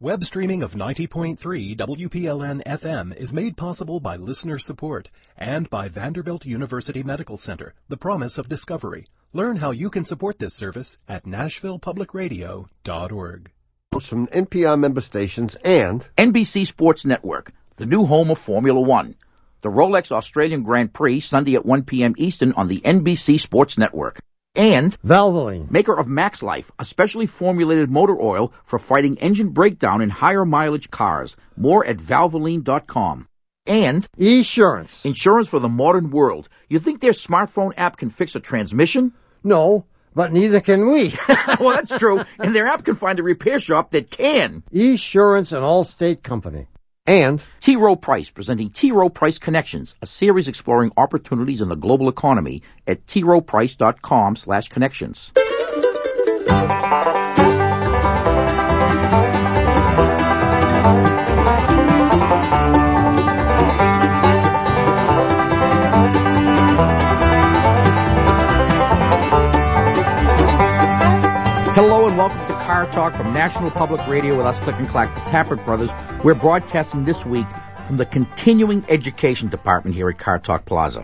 Web streaming of 90.3 WPLN-FM is made possible by listener support and by Vanderbilt University Medical Center, the promise of discovery. Learn how you can support this service at NashvillePublicRadio.org. From NPR member stations and NBC Sports Network, the new home of Formula One. The Rolex Australian Grand Prix, Sunday at 1 p.m. Eastern on the NBC Sports Network. And Valvoline, maker of Max Life, a specially formulated motor oil for fighting engine breakdown in higher mileage cars. More at Valvoline.com. And Esurance, insurance for the modern world. You think their smartphone app can fix a transmission? No, but neither can we. Well, that's true. And their app can find a repair shop that can. Esurance, an all-state company. And T. Rowe Price, presenting T. Rowe Price Connections, a series exploring opportunities in the global economy at troweprice.com/connections. Hello and welcome to Car Talk from National Public Radio with us, Click and Clack, the Tappert Brothers. We're broadcasting this week from the Continuing Education Department here at Car Talk Plaza.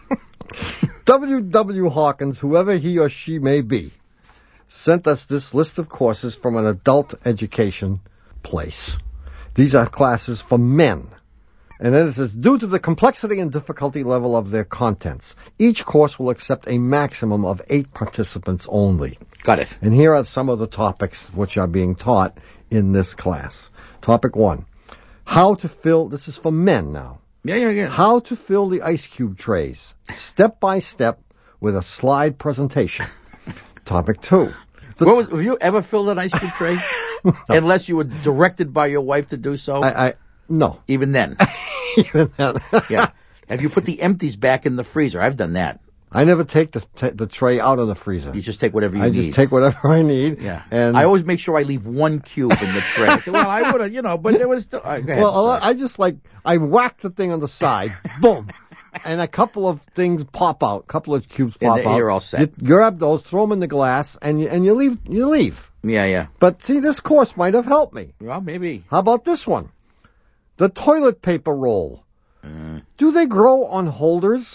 W.W. Hawkins, whoever he or she may be, sent us this list of courses from an adult education place. These are classes for men. And then it says, due to the complexity and difficulty level of their contents, each course will accept a maximum of 8 participants only. Got it. And here are some of the topics which are being taught in this class. Topic 1, how to fill, this is for men now. Yeah. How to fill the ice cube trays, step by step, with a slide presentation. Topic 2. Have you ever filled an ice cube tray? No. Unless you were directed by your wife to do so? No. Even then? Even then. Yeah. Have you put the empties back in the freezer? I've done that. I never take the tray out of the freezer. You just take whatever you need. I just take whatever I need. Yeah. And I always make sure I leave 1 cube in the tray. I said, well, I would have, but there was still... Go ahead. Well, I just I whack the thing on the side, boom, and a couple of things pop out, a couple of cubes pop out. You're all set. You grab those, throw them in the glass, and you leave. Yeah. But see, this course might have helped me. Well, maybe. How about this one? The toilet paper roll. Do they grow on holders?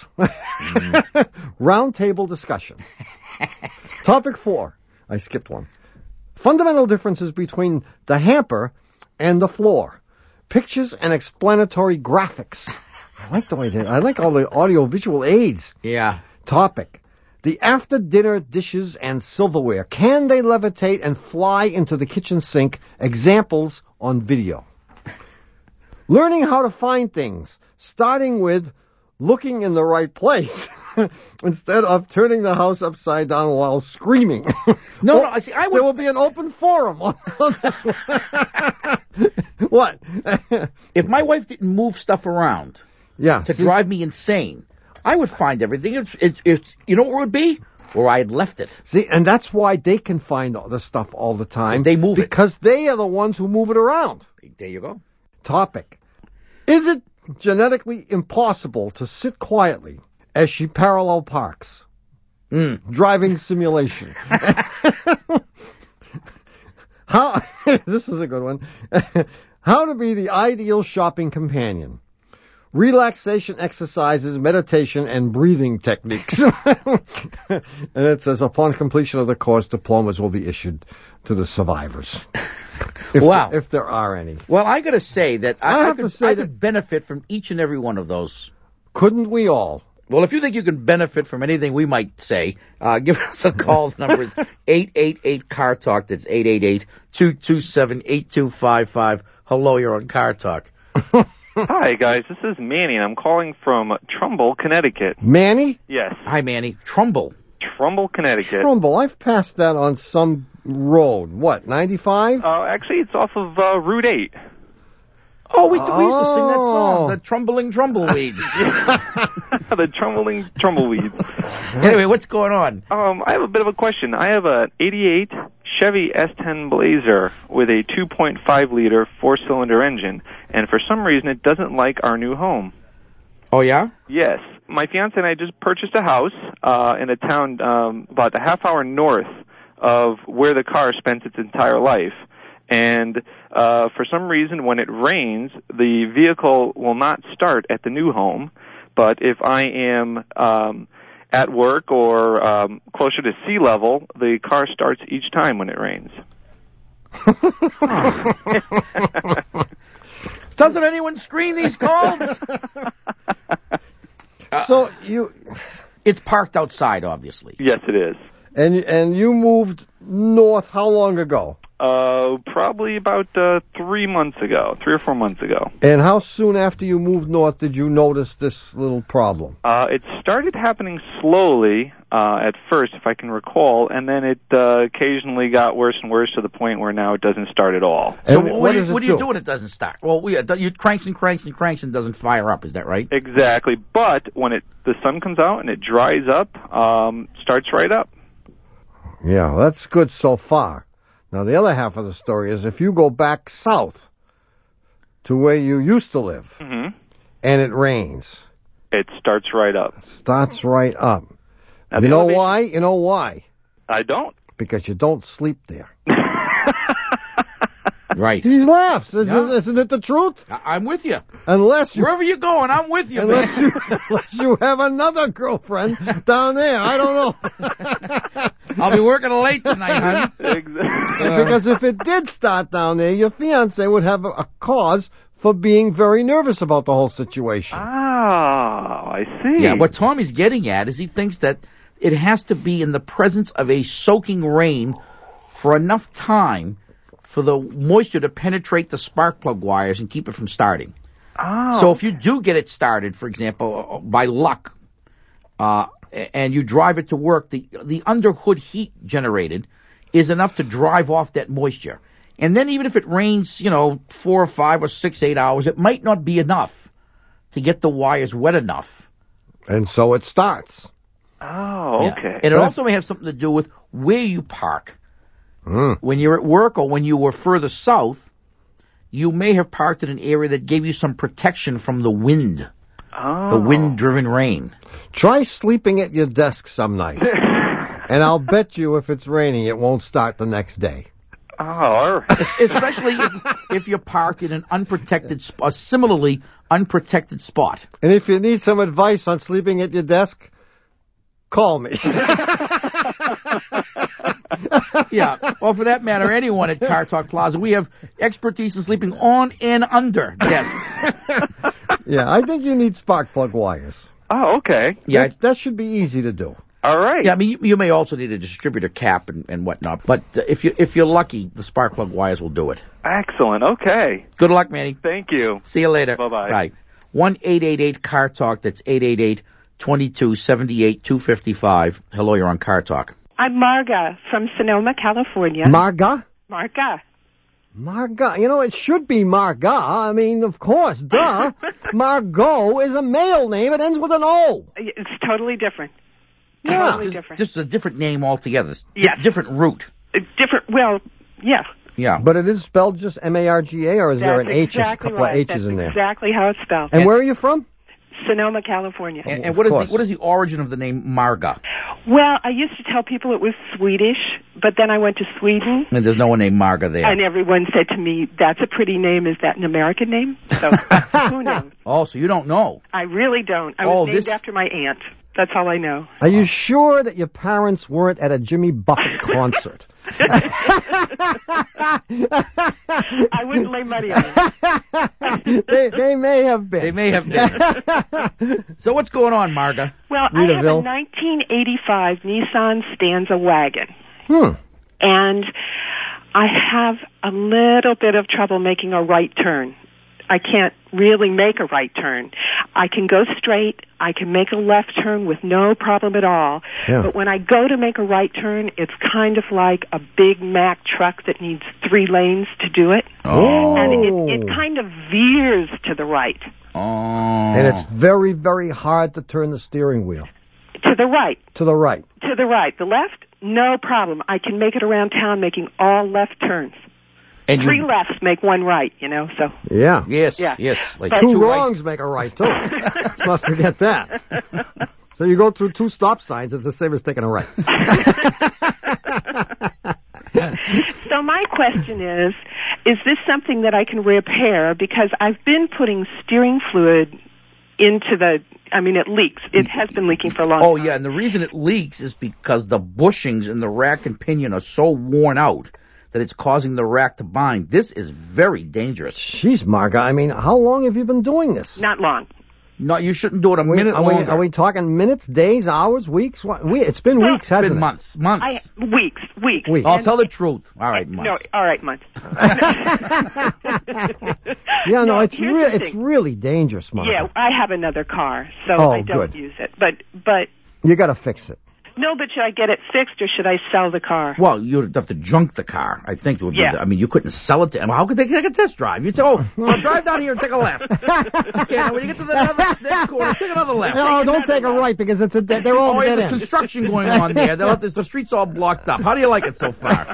Round table discussion. Topic 4. I skipped one. Fundamental differences between the hamper and the floor. Pictures and explanatory graphics. I like the way I like all the audio-visual aids. Yeah. Topic. The after-dinner dishes and silverware. Can they levitate and fly into the kitchen sink? Examples on video. Learning how to find things, starting with looking in the right place instead of turning the house upside down while screaming. No, see, there will be an open forum on this one. What? If my wife didn't move stuff around to drive me insane, I would find everything. It's you know what it would be? Where I had left it. See, and that's why they can find all the stuff all the time. They move because they are the ones who move it around. There you go. Topic. Is it genetically impossible to sit quietly as she parallel parks? Driving simulation. How? This is a good one. How to be the ideal shopping companion. Relaxation exercises, meditation, and breathing techniques. And it says, upon completion of the course, diplomas will be issued to the survivors. If there are any. Well, I got to say that I could benefit from each and every one of those. Couldn't we all? Well, if you think you can benefit from anything we might say, give us a call. The number is 888-CAR-TALK. That's 888-227-8255. Hello, you're on Car Talk. Hi, guys. This is Manny, and I'm calling from Trumbull, Connecticut. Manny? Yes. Hi, Manny. Trumbull, Connecticut. Trumbull. I've passed that on some road. What, 95? Actually, it's off of Route 8. Oh, we used to sing that song, the Trumbling Trumbleweeds. The Trumbling Trumbleweeds. Anyway, what's going on? I have a bit of a question. I have a 88 Chevy S10 Blazer with a 2.5-liter 4-cylinder engine, and for some reason it doesn't like our new home. Oh, yeah? Yes. My fiance and I just purchased a house in a town about a half hour north of where the car spent its entire life. And for some reason, when it rains, the vehicle will not start at the new home. But if I am at work or closer to sea level, the car starts each time when it rains. Doesn't anyone screen these calls? So it's parked outside, obviously. Yes, it is. And you moved north how long ago? Probably about 3 months ago, 3 or 4 months ago. And how soon after you moved north did you notice this little problem? It started happening slowly at first, if I can recall, and then it occasionally got worse and worse to the point where now it doesn't start at all. So And what do does it you do when it doesn't start? Well, you cranks and doesn't fire up. Is that right? Exactly. But when the sun comes out and it dries up, starts right up. Yeah, that's good so far. Now, the other half of the story is if you go back south to where you used to live Mm-hmm. and it rains, It starts right up. starts right up. Now, You the know elevation- why? You know why? I don't. Because you don't sleep there. Right. He laughs. Yeah. Isn't it the truth? I'm with you. Unless you Wherever you're going, I'm with you, man. unless you have another girlfriend down there. I don't know. I'll be working late tonight, honey. Exactly. Because if it did start down there, your fiance would have a cause for being very nervous about the whole situation. Oh, I see. Yeah, what Tommy's getting at is he thinks that it has to be in the presence of a soaking rain for enough time for the moisture to penetrate the spark plug wires and keep it from starting. Oh. So if you do get it started, for example, by luck, and you drive it to work, the underhood heat generated is enough to drive off that moisture. And then even if it rains, 4 or 5 or 6, 8 hours, it might not be enough to get the wires wet enough. And so it starts. Oh, Yeah. okay. And it also may have something to do with where you park. Mm. When you're at work or when you were further south, you may have parked in an area that gave you some protection from the wind, the wind-driven rain. Try sleeping at your desk some night. And I'll bet you if it's raining, it won't start the next day. Oh, all right. Especially if you're parked in an unprotected, a similarly unprotected spot. And if you need some advice on sleeping at your desk, call me. Yeah, or for that matter, anyone at Car Talk Plaza. We have expertise in sleeping on and under desks. Yeah, I think you need spark plug wires. Oh, okay. Yeah, That should be easy to do. All right. yeah. I mean, you may also need a distributor cap and whatnot. But if you're lucky, the spark plug wires will do it. Excellent. Okay. Good luck, Manny. Thank you. See you later. Bye-bye. Bye. 1-888-CAR-TALK. That's 888-2278-255. Hello, you're on Car Talk. I'm Marga from Sonoma, California. Marga? Marga. Marga. It should be Marga. I mean, of course, duh. Margot is a male name. It ends with an O. It's totally different. Yeah. Totally different. Just a different name altogether. Yes. Different route. It's different. Well, yeah. Yeah. But it is spelled just M-A-R-G-A, or is there an H, exactly a couple right. of H's That's in there? exactly how it's spelled. And where are you from? Sonoma, California. And Of what course. is the origin of the name Marga? Well, I used to tell people it was Swedish, but then I went to Sweden, And there's no one named Marga there. and everyone said to me, "That's a pretty name. Is that an American name?" So who knows? Oh, so you don't know. I really don't. I Oh, was named this- after my aunt. That's all I know. Are you sure that your parents weren't at a Jimmy Buffett concert? I wouldn't lay money on it. They may have been. They may have been. So what's going on, Marga? Well, I have a 1985 Nissan Stanza wagon. And I have a little bit of trouble making a right turn. I can't really make a right turn. I can go straight. I can make a left turn with no problem at all. Yeah. But when I go to make a right turn, it's kind of like a Big Mack truck that needs 3 lanes to do it. Oh. And it kind of veers to the right. Oh. And it's very, very hard to turn the steering wheel. To the right. To the right. To the right. The left, no problem. I can make it around town making all left turns. And 3 lefts make 1 right, so. Yeah. Yes, Yeah. yes. Like But- 2 right. wrongs make a right, too. Must forget that. So you go through 2 stop signs, it's the same as taking a right. So my question is this something that I can repair? Because I've been putting steering fluid into it leaks. It has been leaking for a long time. Oh, yeah, and the reason it leaks is because the bushings in the rack and pinion are so worn out that it's causing the rack to bind. This is very dangerous. Jeez, Marga, how long have you been doing this? Not long. No, you shouldn't do it a minute longer. Are we talking minutes, days, hours, weeks? It's been weeks, hasn't it? It's been months. Weeks. I'll tell the truth. All right, months. No, all right, months. Yeah, no, it's really dangerous, Marga. Yeah, I have another car, so I don't use it. But you got to fix it. No, but should I get it fixed or should I sell the car? Well, you'd have to junk the car. I think it would be. Yeah. You couldn't sell it to them. How could they take a test drive? You'd say, drive down here and take a left. Okay, now when you get to the next corner, take another left. No, don't take a right because they're all dead there's ends. construction going on there. The street's all blocked up. How do you like it so far?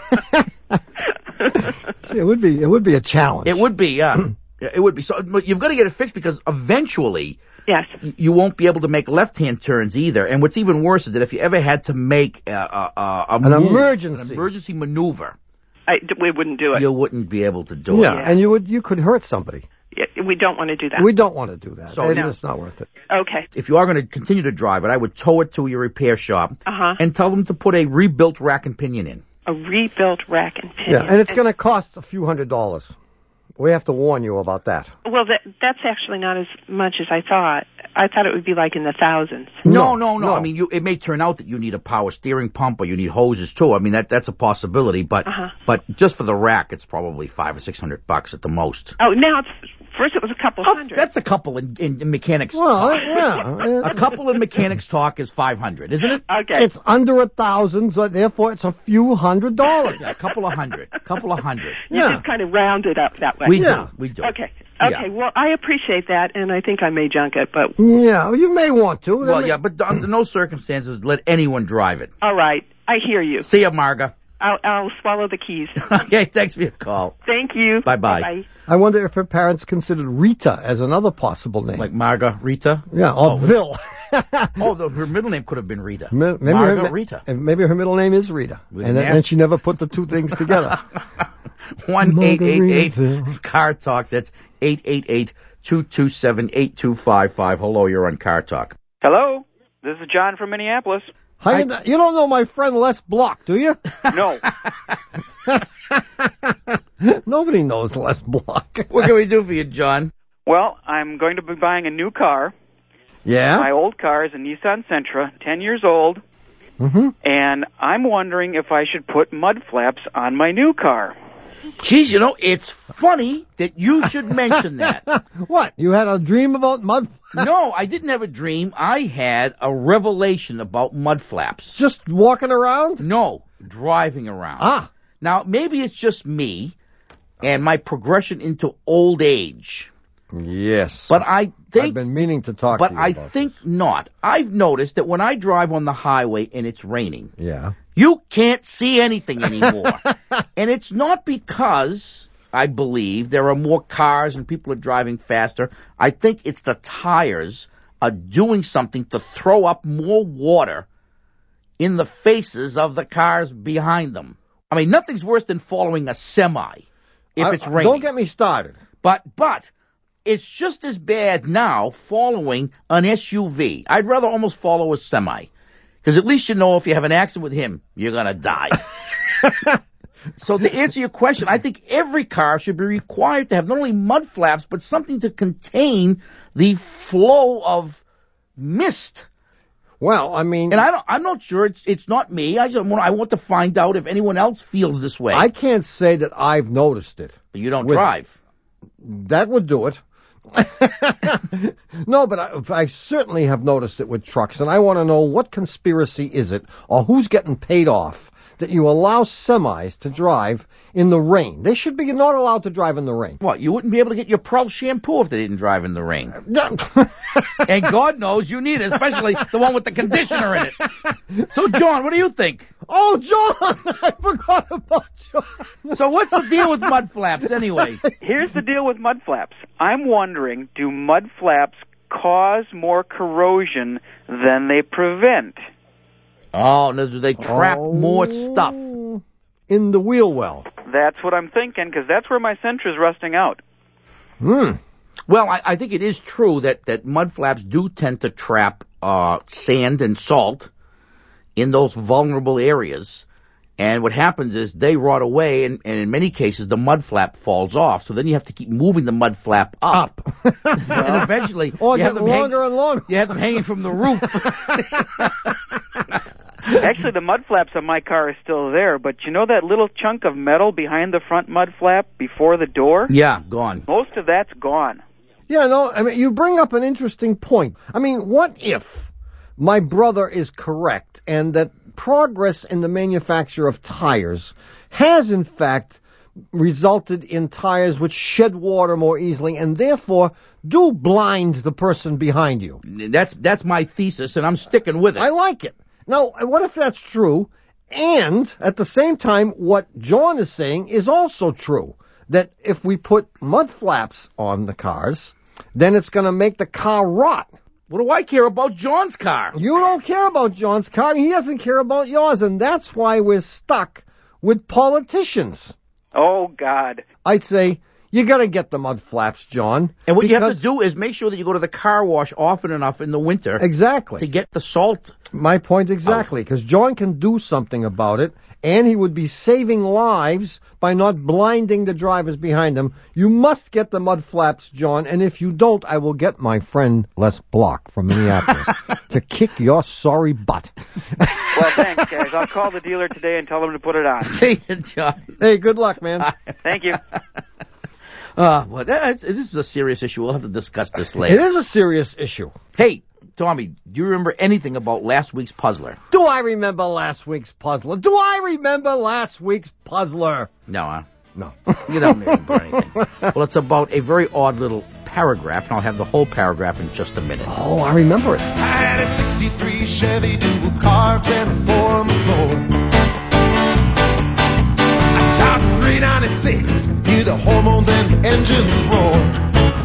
See, it would be a challenge. It would be, yeah. It would be. So but you've got to get it fixed because eventually... Yes. You won't be able to make left-hand turns either. And what's even worse is that if you ever had to make an emergency maneuver, we wouldn't do it. You wouldn't be able to do it. Yeah, and you could hurt somebody. Yeah, we don't want to do that. We don't want to do that. So it's not worth it. Okay. If you are going to continue to drive it, I would tow it to your repair shop and tell them to put a rebuilt rack and pinion in. A rebuilt rack and pinion. Yeah, and it's going to cost a few $100s. We have to warn you about that. Well, that's actually not as much as I thought. I thought it would be like in the thousands. No. It may turn out that you need a power steering pump or you need hoses too. That's a possibility. But just for the rack, it's probably $500 or $600 at the most. Oh, now first it was a couple hundred. That's a couple in mechanics. Well, yeah. A couple in mechanics talk is $500, isn't it? Okay. It's under 1,000, so therefore it's a few $100s. Yeah, a couple of hundred. You just kind of round it up that way. We do. Okay. Well, I appreciate that, and I think I may junk it, but... Yeah, you may want to. Well, but under no circumstances let anyone drive it. All right. I hear you. See ya, Marga. I'll swallow the keys. Okay, thanks for your call. Thank you. Bye-bye. Bye-bye. I wonder if her parents considered Rita as another possible name. Like Marga Rita? Yeah, or Vil. Her middle name could have been Rita. Maybe Rita. Maybe her middle name is Rita. And she never put the two things together. 1-888-CAR TALK. That's 888-227-8255. Hello, you're on Car Talk. Hello, this is John from Minneapolis. Hi, you don't know my friend Les Block, do you? No. Nobody knows Les Block. What can we do for you, John? Well, I'm going to be buying a new car. Yeah? My old car is a Nissan Sentra, 10 years old. Mm-hmm. And I'm wondering if I should put mud flaps on my new car. Geez, it's funny that you should mention that. What? You had a dream about mud flaps? No, I didn't have a dream. I had a revelation about mud flaps. Just walking around? No, driving around. Ah. Now, maybe it's just me and my progression into old age. Yes. But I think... I've been meaning to talk to you about But I think not. I've noticed that when I drive on the highway and it's raining... Yeah. You can't see anything anymore. And it's not because, I believe, there are more cars and people are driving faster. I think it's the tires are doing something to throw up more water in the faces of the cars behind them. I mean, nothing's worse than following a semi if it's raining. Don't get me started. But it's just as bad now following an SUV. I'd rather almost follow a semi. Because at least you know if you have an accident with him, you're going to die. So to answer your question, I think every car should be required to have not only mud flaps, but something to contain the flow of mist. Well, I mean... And I'm not sure. It's not me. I want to find out if anyone else feels this way. I can't say that I've noticed it. But you don't drive. That would do it. No, but I certainly have noticed it with trucks, and I want to know what conspiracy is it, or who's getting paid off, that you allow semis to drive in the rain. They should be not allowed to drive in the rain. What, you wouldn't be able to get your Pearl shampoo if they didn't drive in the rain. And God knows you need it, especially the one with the conditioner in it. So, John, what do you think? Oh, John! I forgot about John. So what's the deal with mud flaps, anyway? Here's the deal with mud flaps. I'm wondering, do mud flaps cause more corrosion than they prevent? Oh, no, do they trap more stuff? in the wheel well. That's what I'm thinking, because that's where my Sentra's rusting out. Well, I think it is true that mud flaps do tend to trap sand and salt in those vulnerable areas. And what happens is they rot away, and in many cases the mud flap falls off. So then you have to keep moving the mud flap up. And eventually, or get longer and longer. You have them hanging from the roof. Actually, the mud flaps on my car are still there, but you know that little chunk of metal behind the front mud flap before the door? Yeah, gone. Most of that's gone. Yeah, no, I mean, you bring up an interesting point. I mean, what if my brother is correct and that progress in the manufacture of tires has, in fact, resulted in tires which shed water more easily and therefore do blind the person behind you? That's my thesis, and I'm sticking with it. I like it. Now, what if that's true, and at the same time, what John is saying is also true, that if we put mud flaps on the cars, then it's going to make the car rot. What do I care about John's car? You don't care about John's car, he doesn't care about yours, and that's why we're stuck with politicians. Oh, God. I'd say, you got to get the mud flaps, John. And what you have to do is make sure that you go to the car wash often enough in the winter. Exactly. To get the salt. My point exactly, because John can do something about it, and he would be saving lives by not blinding the drivers behind him. You must get the mud flaps, John, and if you don't, I will get my friend Les Block from Minneapolis to kick your sorry butt. Well, thanks, guys. I'll call the dealer today and tell him to put it on. See you, John. Hey, good luck, man. Thank you. Well, this is a serious issue. We'll have to discuss this later. It is a serious issue. Hey, Tommy, do you remember anything about last week's puzzler? Do I remember last week's puzzler? Do I remember last week's puzzler? No, No. You don't remember anything. Well, it's about a very odd little paragraph, and I'll have the whole paragraph in just a minute. Oh, I remember it. I had a 63 Chevy dual carbs and a 4 on the floor. I shot 396, hear the hormones and the engines roar.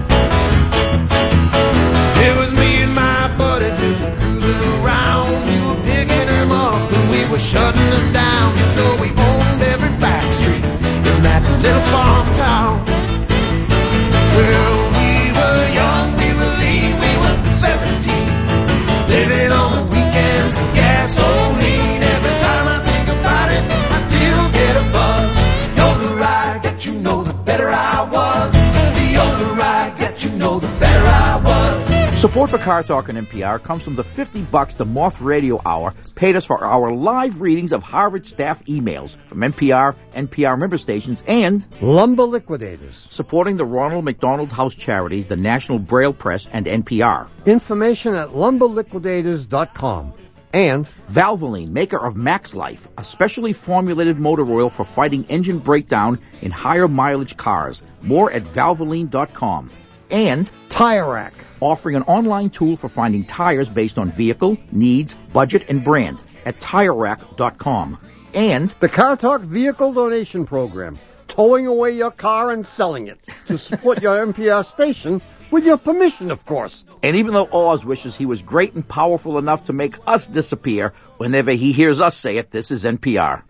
It was me and my buddies just cruising around. We were picking them up and we were shutting them down. You know we owned every back street in that little farm town. Well, we were young, we were lean, we were 17, living on the weekends and gasoline. Every time I think about it, I still get a buzz. The older I get, you know, the better I was. The older I get, you know, the better I was. Support for Car Talk and NPR comes from the $50 the Moth Radio Hour paid us for our live readings of Harvard staff emails from NPR, NPR member stations, and Lumber Liquidators. Supporting the Ronald McDonald House Charities, the National Braille Press, and NPR. Information at lumberliquidators.com. And Valvoline, maker of Max Life, a specially formulated motor oil for fighting engine breakdown in higher mileage cars. More at valvoline.com. And Tire Rack, offering an online tool for finding tires based on vehicle, needs, budget, and brand at TireRack.com. And the Car Talk Vehicle Donation Program, towing away your car and selling it to support your NPR station with your permission, of course. And even though Oz wishes he was great and powerful enough to make us disappear whenever he hears us say it, this is NPR.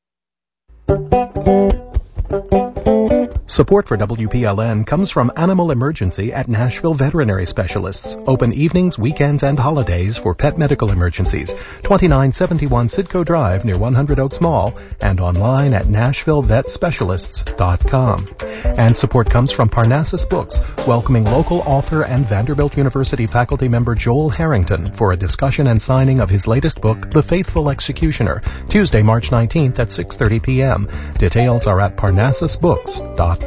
Support for WPLN comes from Animal Emergency at Nashville Veterinary Specialists. Open evenings, weekends, and holidays for pet medical emergencies. 2971 Sidco Drive near 100 Oaks Mall and online at NashvilleVetSpecialists.com. And support comes from Parnassus Books, welcoming local author and Vanderbilt University faculty member Joel Harrington for a discussion and signing of his latest book, The Faithful Executioner, Tuesday, March 19th at 6:30 p.m. Details are at parnassusbooks.net.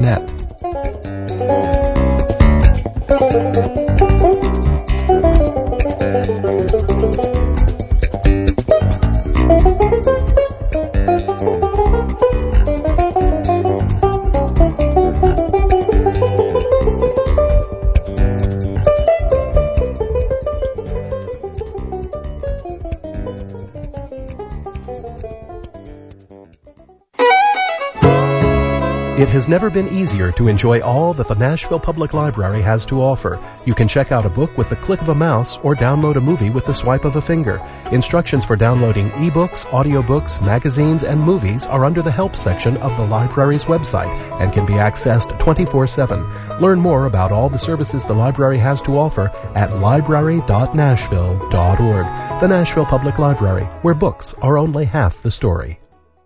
It has never been easier to enjoy all that the Nashville Public Library has to offer. You can check out a book with the click of a mouse or download a movie with the swipe of a finger. Instructions for downloading ebooks, audiobooks, magazines, and movies are under the Help section of the library's website and can be accessed 24/7. Learn more about all the services the library has to offer at library.nashville.org. The Nashville Public Library, where books are only half the story.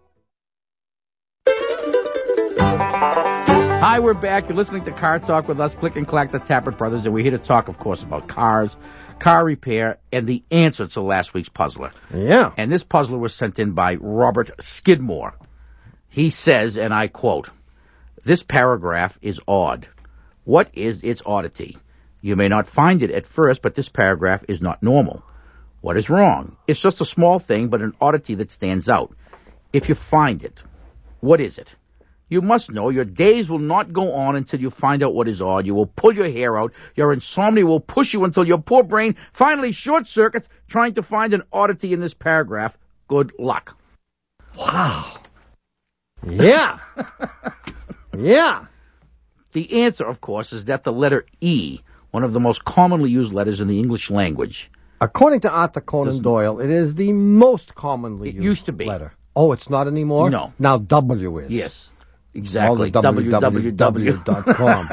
Hi, we're back. You're listening to Car Talk with us, Click and Clack, the Tappert Brothers, and we're here to talk, of course, about cars, car repair, and the answer to last week's puzzler. Yeah. And this puzzler was sent in by Robert Skidmore. He says, and I quote, "This paragraph is odd. What is its oddity? You may not find it at first, but this paragraph is not normal. What is wrong? It's just a small thing, but an oddity that stands out. If you find it, what is it? You must know your days will not go on until you find out what is odd. You will pull your hair out. Your insomnia will push you until your poor brain finally short-circuits trying to find an oddity in this paragraph. Good luck." Wow. Yeah. Yeah. The answer, of course, is that the letter E, one of the most commonly used letters in the English language. According to Arthur Conan Doyle, it is the most commonly used used to be. letter. Oh, it's not anymore? No. Now W is. Yes, exactly. www.com.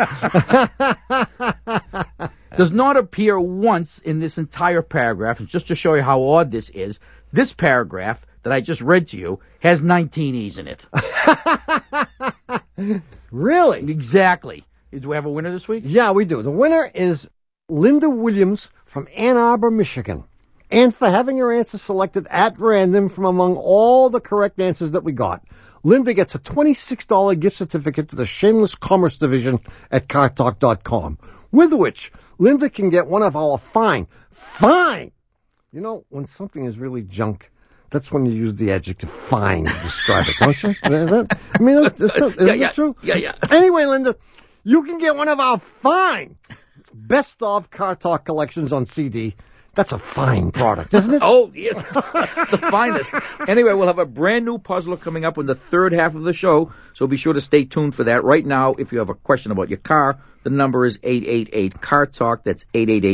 Does not appear once in this entire paragraph. And just to show you how odd this is, this paragraph that I just read to you has 19 E's in it. Really? Exactly. Do we have a winner this week? Yeah, we do. The winner is Linda Williams from Ann Arbor, Michigan. And for having her answer selected at random from among all the correct answers that we got, Linda gets a $26 gift certificate to the Shameless Commerce Division at CarTalk.com, with which Linda can get one of our fine. You know, when something is really junk, that's when you use the adjective fine to describe it, don't you? Is that, I mean, isn't that true? Yeah. Anyway, Linda, you can get one of our fine Best of Car Talk collections on CD. That's a fine product, isn't it? Oh, yes. The finest. Anyway, we'll have a brand new puzzler coming up in the third half of the show, so be sure to stay tuned for that. Right now, if you have a question about your car, the number is 888-CAR-TALK. That's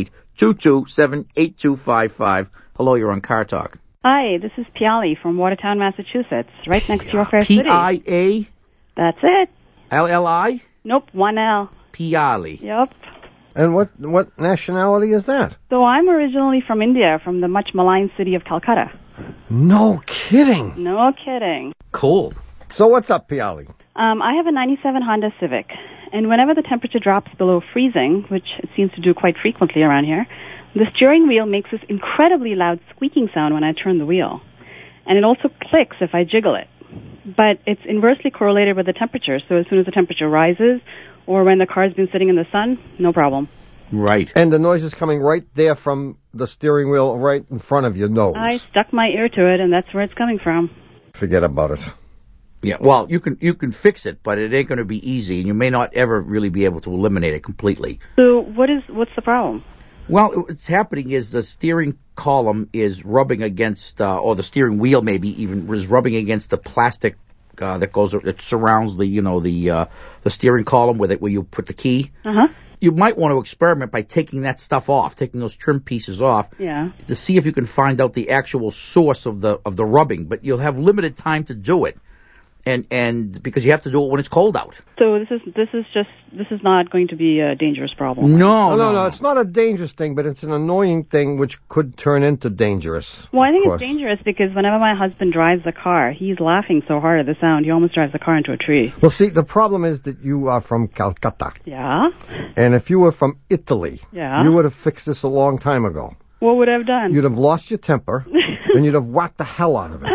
888-227-8255. Hello, you're on Car Talk. Hi, this is Piali from Watertown, Massachusetts, right next to your fair city. P-I-A? That's it. L-L-I? Nope, one L. Piali. Yep. And what nationality is that? So I'm originally from India, from the much maligned city of Calcutta. No kidding. No kidding. Cool. So what's up, Piali? I have a 97 Honda Civic, and whenever the temperature drops below freezing, which it seems to do quite frequently around here, the steering wheel makes this incredibly loud squeaking sound when I turn the wheel. And it also clicks if I jiggle it. But it's inversely correlated with the temperature, so as soon as the temperature rises, or when the car's been sitting in the sun, no problem. Right. And the noise is coming right there from the steering wheel right in front of your nose. I stuck my ear to it, and that's where it's coming from. Forget about it. Yeah, well, you can fix it, but it ain't going to be easy, and you may not ever really be able to eliminate it completely. So what's the problem? Well, what's happening is the steering column is rubbing against, or the steering wheel maybe even is rubbing against the plastic that surrounds the steering column where you put the key. Uh-huh. You might want to experiment by taking that stuff off, taking those trim pieces off, to see if you can find out the actual source of the rubbing. But you'll have limited time to do it, and because you have to do it when it's cold out. So this is not going to be a dangerous problem. No. It's not a dangerous thing, but it's an annoying thing which could turn into dangerous. Well, I think it's dangerous because whenever my husband drives the car, he's laughing so hard at the sound, he almost drives the car into a tree. Well, see, the problem is that you are from Calcutta. Yeah. And if you were from Italy, you would have fixed this a long time ago. What would I have done? You'd have lost your temper, and you'd have whacked the hell out of it.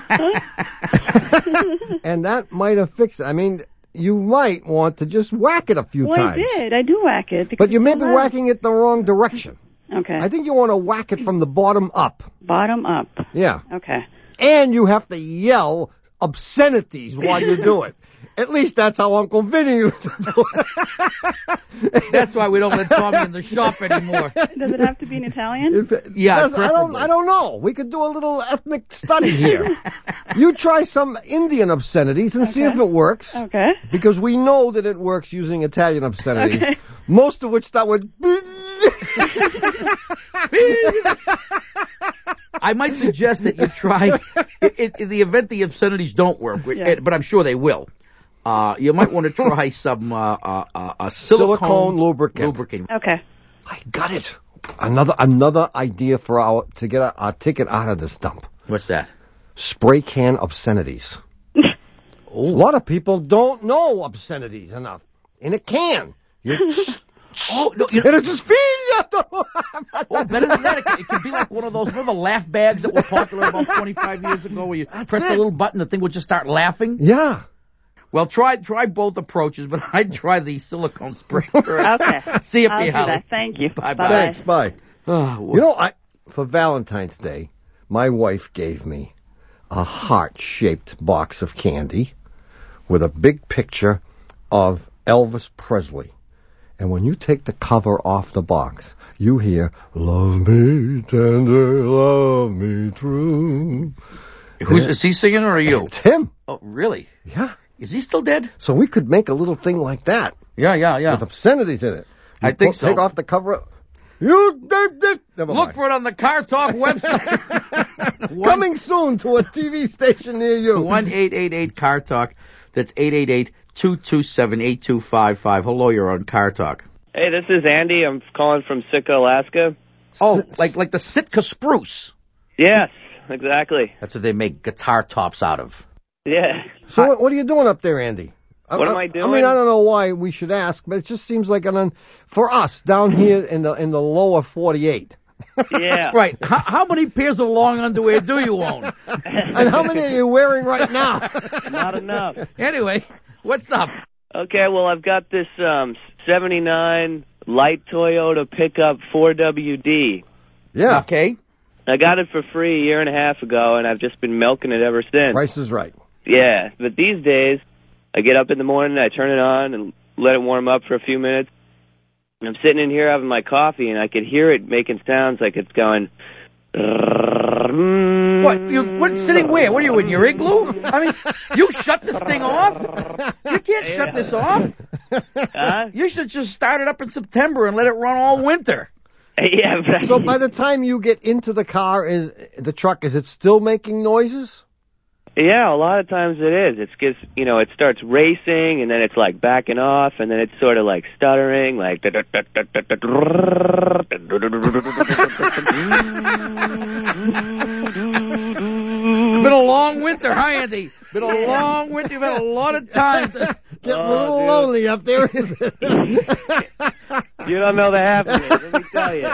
And that might have fixed it. I mean, you might want to just whack it a few times. Well, I did. I do whack it. But you may be whacking it the wrong direction. Okay. I think you want to whack it from the bottom up. Bottom up. Yeah. Okay. And you have to yell obscenities while you do it. At least that's how Uncle Vinny used to do it. That's why we don't let Tommy in the shop anymore. Does it have to be in Italian? Yeah, I don't know. We could do a little ethnic study here. You try some Indian obscenities and see if it works. Okay. Because we know that it works using Italian obscenities. Okay. Most of which start with... I might suggest that you try, in the event the obscenities don't work, but I'm sure they will. You might want to try some silicone lubricant. Okay. I got it. Another idea for to get our ticket out of this dump. What's that? Spray can obscenities. A lot of people don't know obscenities enough. In a can. It's just better than that. It could be like one of those, remember laugh bags that were popular about 25 years ago where you press the little button, the thing would just start laughing? Yeah. Well, try both approaches, but I'd try the silicone spray first. Okay. See you, I'll do that. Thank you. Bye-bye. Thanks, bye. For Valentine's Day, my wife gave me a heart-shaped box of candy with a big picture of Elvis Presley. And when you take the cover off the box, you hear, "Love me tender, love me true." Is he singing or are you? It's him. Oh, really? Yeah. Is he still dead? So we could make a little thing like that. Yeah. With obscenities in it. I think so. Take off the cover. Look for it on the Car Talk website. Coming soon to a TV station near you. 1-888-CAR Talk. That's 888-227-8255. Hello, you're on Car Talk. Hey, this is Andy. I'm calling from Sitka, Alaska. Oh, like the Sitka spruce. Yes, exactly. That's what they make guitar tops out of. Yeah. So what are you doing up there, Andy? What am I doing? I mean, I don't know why we should ask, but it just seems like for us down here in the lower 48. Yeah. Right. How many pairs of long underwear do you own? And how many are you wearing right now? Not enough. Anyway, what's up? Okay, well, I've got this 79 light Toyota pickup 4WD. Yeah. Okay. I got it for free a year and a half ago, and I've just been milking it ever since. Price is right. Yeah, but these days, I get up in the morning, I turn it on, and let it warm up for a few minutes. And I'm sitting in here having my coffee, and I could hear it making sounds like it's going... What? Sitting where? What are you, in your igloo? I mean, you shut this thing off? You can't shut this off. You should just start it up in September and let it run all winter. Yeah. Right. So by the time you get into the car, is it still making noises? Yeah, a lot of times it is. It's just, it starts racing, and then it's like backing off, and then it's sort of like stuttering, like... It's been a long winter, huh, Andy? Been a long winter. You've had a lot of time to... Getting a little lonely up there. You don't know the half of it, let me tell you.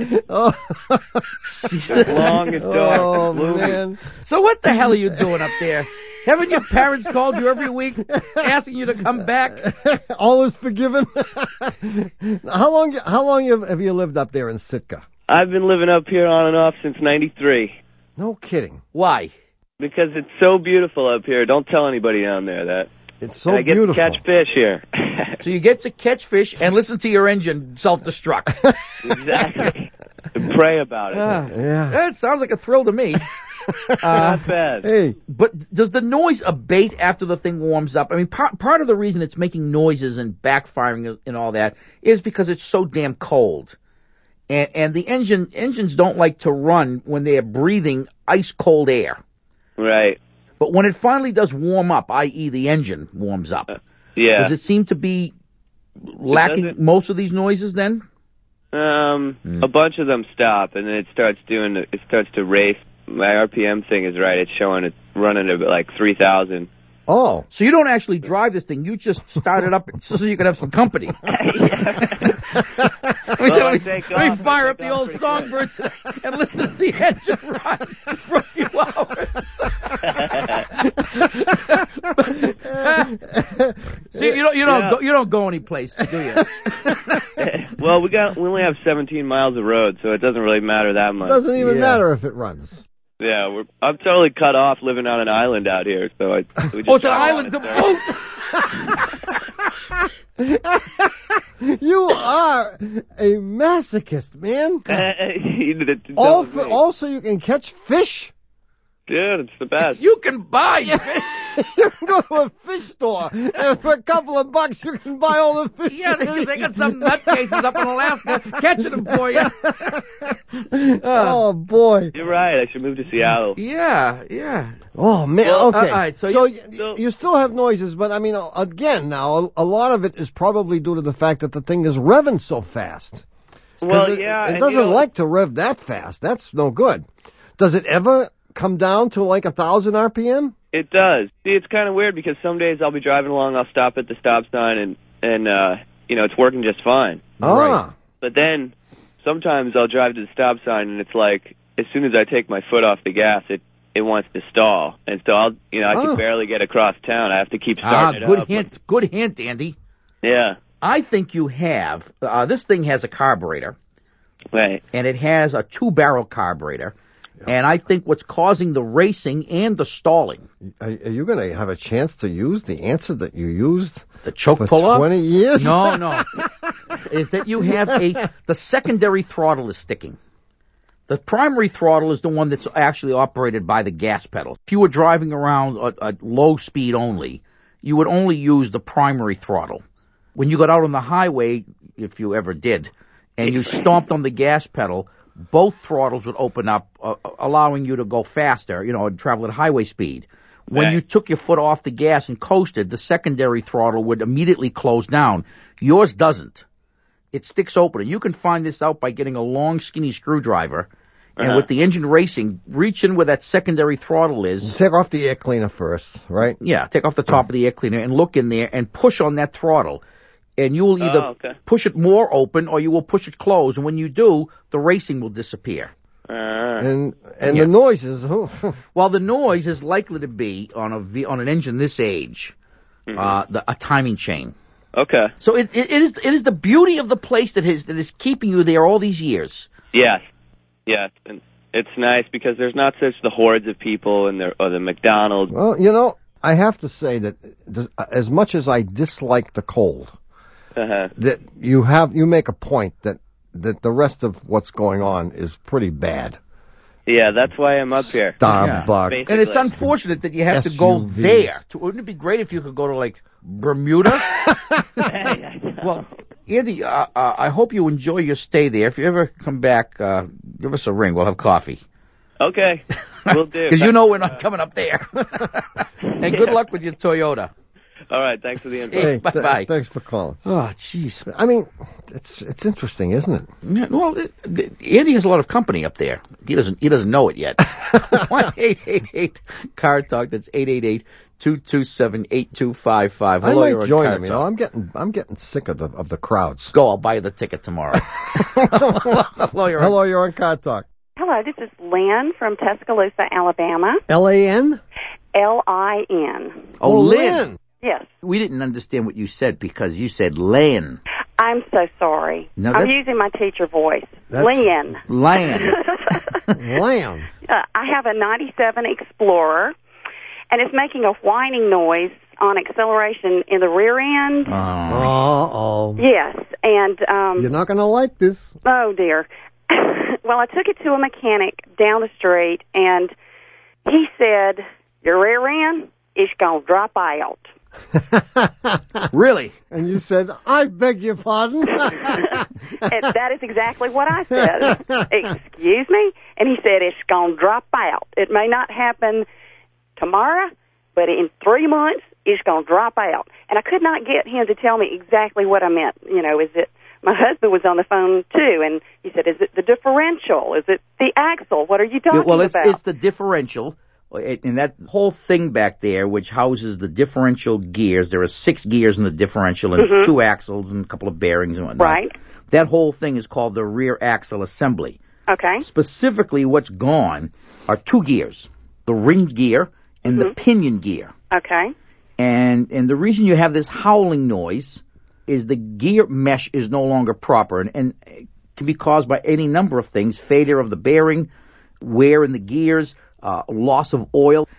It's long and dark. Oh, man. So what the hell are you doing up there? Haven't your parents called you every week asking you to come back? All is forgiven. How long have you lived up there in Sitka? I've been living up here on and off since '93. No kidding. Why? Because it's so beautiful up here. Don't tell anybody down there that. It's so beautiful. I get to catch fish here. So you get to catch fish and listen to your engine self-destruct. Exactly. And pray about it. Yeah. It sounds like a thrill to me. Not bad. Hey. But does the noise abate after the thing warms up? I mean, part of the reason it's making noises and backfiring and all that is because it's so damn cold. And the engines don't like to run when they're breathing ice cold air. Right. But when it finally does warm up, i.e. the engine warms up, does it seem to be lacking most of these noises then? A bunch of them stop, and then it starts to race. My RPM thing is right. It's showing it's running at like 3,000. Oh. So you don't actually drive this thing. You just start it up so you can have some company. Let me fire up the old Songbird and listen to the engine run for a few hours. See, you don't go any place, do you? Well, we only have 17 miles of road, so it doesn't really matter that much. It doesn't even matter if it runs. Yeah, I'm totally cut off living on an island out here. So we just it's an island to boot. You are a masochist, man. Also, you can catch fish. Dude, it's the best. You can buy fish. You can go to a fish store, and for a couple of bucks, you can buy all the fish. Yeah, because they got some nutcases up in Alaska catching them for you. Oh, boy. You're right. I should move to Seattle. Yeah. Oh, man. Well, okay. all right, so you still have noises, but, I mean, again, now, a lot of it is probably due to the fact that the thing is revving so fast. Well, yeah. It doesn't like to rev that fast. That's no good. Does it ever come down to like 1,000 RPM? It does. See, it's kind of weird because some days I'll be driving along, I'll stop at the stop sign, and it's working just fine. Right. But then sometimes I'll drive to the stop sign, and it's like as soon as I take my foot off the gas, it wants to stall, and so I can barely get across town. I have to keep starting it up. Good hint, Andy. Yeah. I think you have this thing has a carburetor, right, and it has a 2-barrel carburetor. And I think what's causing the racing and the stalling. Are you going to have a chance to use the answer that you used? The choke for pull-up? 20 years? No. Is that you have the secondary throttle is sticking. The primary throttle is the one that's actually operated by the gas pedal. If you were driving around at low speed only, you would only use the primary throttle. When you got out on the highway, if you ever did, and you stomped on the gas pedal, both throttles would open up, allowing you to go faster, and travel at highway speed. When you took your foot off the gas and coasted, the secondary throttle would immediately close down. Yours doesn't. It sticks open. And you can find this out by getting a long, skinny screwdriver, and with the engine racing, reach in where that secondary throttle is. Take off the air cleaner first, right? Yeah, take off the top of the air cleaner and look in there and push on that throttle. And you will either push it more open or you will push it closed. And when you do, the racing will disappear. And the noises. Well, the noise is likely to be on an engine this age, a timing chain. Okay. So it is the beauty of the place that is keeping you there all these years. Yes. And it's nice because there's not such the hordes of people or the McDonald's. Well, I have to say that as much as I dislike the cold. That you make a point that the rest of what's going on is pretty bad. Yeah, that's why I'm up here. Starbucks. And it's unfortunate that you have to go there. Wouldn't it be great if you could go to, like, Bermuda? Well, Andy, I hope you enjoy your stay there. If you ever come back, give us a ring. We'll have coffee. Okay, we'll do. Because we're not coming up there. And good luck with your Toyota. All right, thanks for the info. Hey, bye-bye. Thanks for calling. Oh, jeez. I mean, it's interesting, isn't it? Yeah, well, Andy has a lot of company up there. He doesn't know it yet. 1-888 Car Talk. That's 888-227-8255. I might join him. I'm getting sick of the crowds. Go, I'll buy you the ticket tomorrow. Hello, you're on Car Talk. Hello, this is Lynn from Tuscaloosa, Alabama. L-A-N? L-I-N. Oh, Lynn. Yes. We didn't understand what you said because you said Lynn. I'm so sorry. No, I'm using my teacher voice. Lynn. Lynn. Lynn. I have a 97 Explorer, and it's making a whining noise on acceleration in the rear end. Uh-oh. Yes, and... you're not going to like this. Oh, dear. Well, I took it to a mechanic down the street, and he said, your rear end is going to drop out. Really? And you said, I beg your pardon? That is exactly what I said. Excuse me? And he said, it's going to drop out. It may not happen tomorrow, but in 3 months, it's going to drop out. And I could not get him to tell me exactly what I meant. Is it, my husband was on the phone, too, and he said, is it the differential? Is it the axle? What are you talking about? Well, it's the differential. And that whole thing back there, which houses the differential gears, there are 6 gears in the differential and 2 axles and a couple of bearings and whatnot. Right. That whole thing is called the rear axle assembly. Okay. Specifically, what's gone are 2 gears, the ring gear and the pinion gear. Okay. And the reason you have this howling noise is the gear mesh is no longer proper, and it can be caused by any number of things: failure of the bearing, wear in the gears, loss of oil,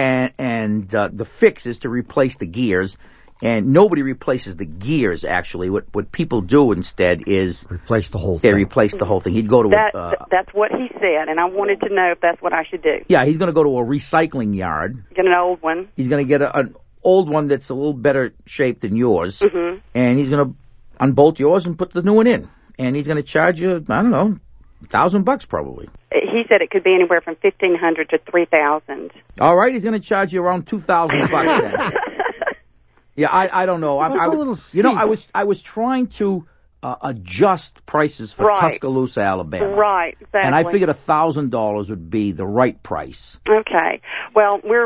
and the fix is to replace the gears. And nobody replaces the gears, actually. What people do instead is replace the whole thing. They replace the whole thing. He'd go to that's what he said, and I wanted to know if that's what I should do. Yeah, he's going to go to a recycling yard. Get an old one. He's going to get an old one that's a little better shaped than yours, and he's going to unbolt yours and put the new one in. And he's going to charge you, I don't know, $1,000 probably. He said it could be anywhere from $1,500 to $3,000. All right, he's going to charge you around $2,000 then. Yeah, I don't know. That's a little steep. I was trying to adjust prices for Tuscaloosa, Alabama. Right, exactly. And I figured $1,000 would be the right price. Okay. Well, we're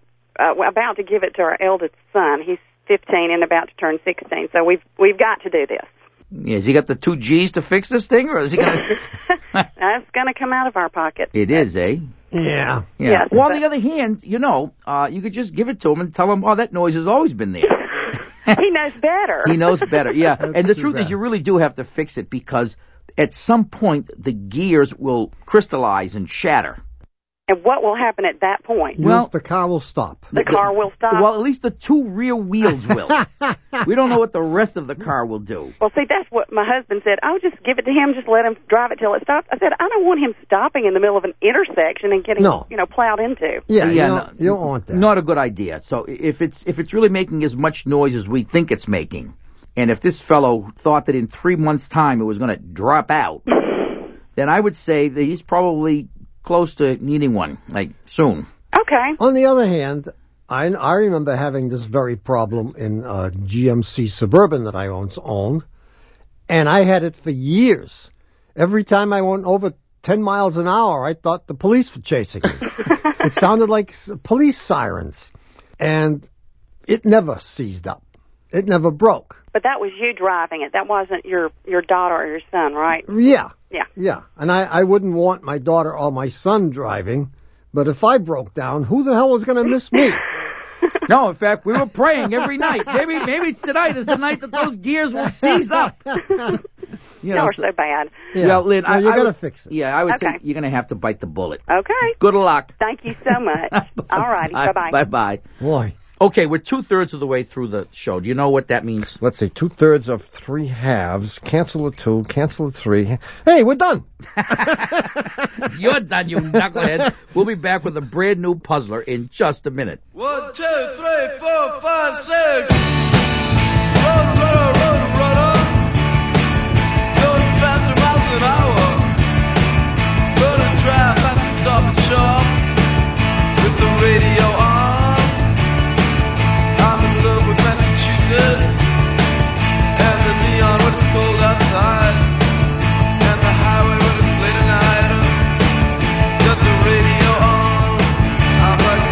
about to give it to our eldest son. He's 15 and about to turn 16, so we've got to do this. Yeah, has he got the 2 G's to fix this thing, or is he going to... That's going to come out of our pocket. It is, eh? Yeah. Yes, well, on the other hand, you could just give it to him and tell him, that noise has always been there. He knows better. He knows better, yeah. And the truth is, you really do have to fix it because at some point the gears will crystallize and shatter. And what will happen at that point? Well, the car will stop. The car will stop? Well, at least the 2 rear wheels will. We don't know what the rest of the car will do. Well, see, that's what my husband said. I'll just give it to him, just let him drive it till it stops. I said, I don't want him stopping in the middle of an intersection and getting, plowed into. Yeah, you don't want that. Not a good idea. So if it's really making as much noise as we think it's making, and if this fellow thought that in 3 months' time it was going to drop out, then I would say that he's probably close to needing one, like soon. Okay. On the other hand, I remember having this very problem in a GMC Suburban that I owned, and I had it for years. Every time I went over 10 miles an hour, I thought the police were chasing me. It sounded like police sirens, and it never seized up. It never broke. But that was you driving it. That wasn't your daughter or your son, right? Yeah. Yeah. Yeah. And I wouldn't want my daughter or my son driving, but if I broke down, who the hell was going to miss me? No, in fact, we were praying every night. Maybe tonight is the night that those gears will seize up. You're so bad. Yeah. Well, Lynn, you got to fix it. Yeah, I would say you're going to have to bite the bullet. Okay. Good luck. Thank you so much. All righty. Bye-bye. Bye-bye. Boy. Okay, we're 2/3 of the way through the show. Do you know what that means? Let's see, 2/3 of 3 halves. Cancel a 2, cancel a 3. Hey, we're done. You're done, you knucklehead. We'll be back with a brand new puzzler in just a minute. 1, 2, 3, 4, 5, 6. Run, going faster miles an hour. Gonna drive fast and stop and shop with the radio on. And the neon when it's cold outside, and the highway when it's late at night. Got the radio on, I'm like